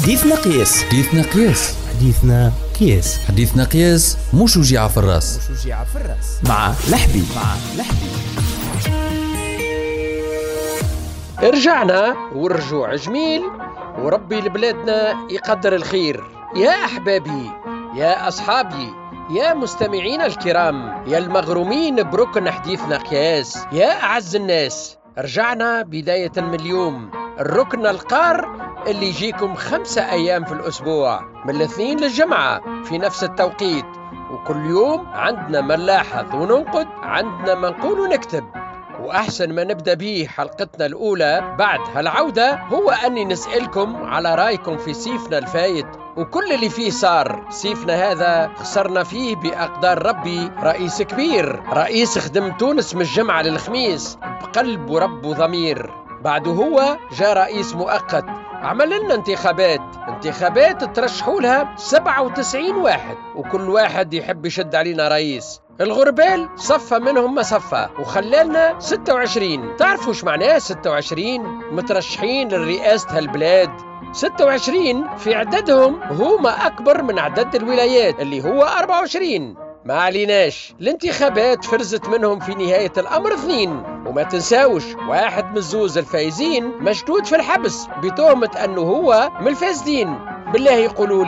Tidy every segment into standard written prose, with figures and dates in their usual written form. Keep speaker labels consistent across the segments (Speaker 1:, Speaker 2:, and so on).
Speaker 1: حديثنا قياس.
Speaker 2: حديثنا قياس.
Speaker 1: حديثنا قياس.
Speaker 2: حديثنا قياس مش وجيعة في الراس.
Speaker 1: مع لحبي.
Speaker 3: رجعنا والرجوع جميل، وربي لبلادنا يقدر الخير. يا أحبابي، يا أصحابي، يا مستمعين الكرام، يا المغرومين بركن حديثنا قياس، يا أعز الناس، رجعنا بداية من اليوم الركن القار اللي يجيكم 5 أيام في الأسبوع، من الاثنين للجمعة في نفس التوقيت، وكل يوم عندنا ما نلاحظ وننقد، عندنا ما نقول ونكتب. وأحسن ما نبدأ به حلقتنا الأولى بعد هالعودة هو أني نسألكم على رأيكم في سيفنا الفايت وكل اللي فيه صار. سيفنا هذا خسرنا فيه بأقدار ربي رئيس كبير، رئيس خدم تونس من الجمعة للخميس بقلب ورب وضمير. بعده هو جاء رئيس مؤقت، عمل لنا انتخابات ترشحوا لها 97 واحد، وكل واحد يحب يشد علينا رئيس. الغربال صفى منهم ما صفى وخلالنا 26. تعرفوا ايش معناه 26 مترشحين للرئاسة هالبلاد؟ 26 في عددهم هما أكبر من عدد الولايات اللي هو 24. ما عليناش، الانتخابات فرزت منهم في نهاية الأمر 2. وما تنساوش واحد من الزوز الفايزين مشدود في الحبس بتهمة أنه هو من الفاسدين. بالله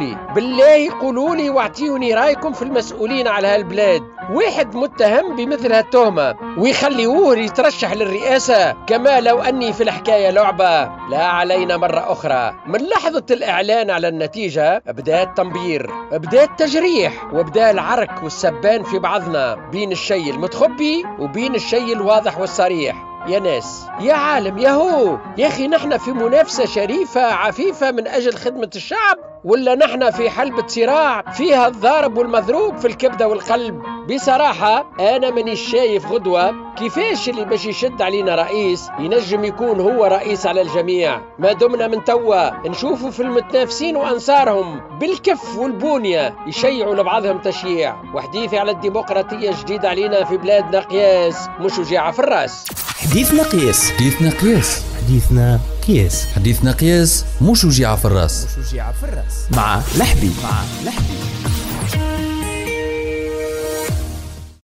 Speaker 3: قولوا لي واعطيوني رايكم في المسؤولين على هالبلاد. واحد متهم بمثل هالتهمة ويخليوه يترشح للرئاسة كما لو أني في الحكاية لعبة. لا علينا مرة أخرى، من لحظة الإعلان على النتيجة بدأ التنبير، بدأ التجريح، وبدأ العرك والسبان في بعضنا بين الشيء المتخبي وبين الشيء الواضح والصريح. يا ناس، يا عالم، يا أخي، نحن في منافسة شريفة عفيفة من أجل خدمة الشعب، ولا نحن في حلبة صراع فيها الضارب والمضروب في الكبدة والقلب؟ بصراحة أنا ماني شايف غدوة كيفاش اللي باش يشد علينا رئيس ينجم يكون هو رئيس على الجميع، ما دمنا من توا نشوفوا في المتنافسين وأنصارهم بالكف والبونية يشيعوا لبعضهم تشييع. وحديثي على الديمقراطية جديد علينا في بلادنا قياس مش وجيعة في الراس.
Speaker 1: حديثنا قياس.
Speaker 2: حديثنا قياس.
Speaker 1: حديثنا قياس.
Speaker 2: حديثنا قياس مش وجيعة في الراس.
Speaker 1: مع لحبي.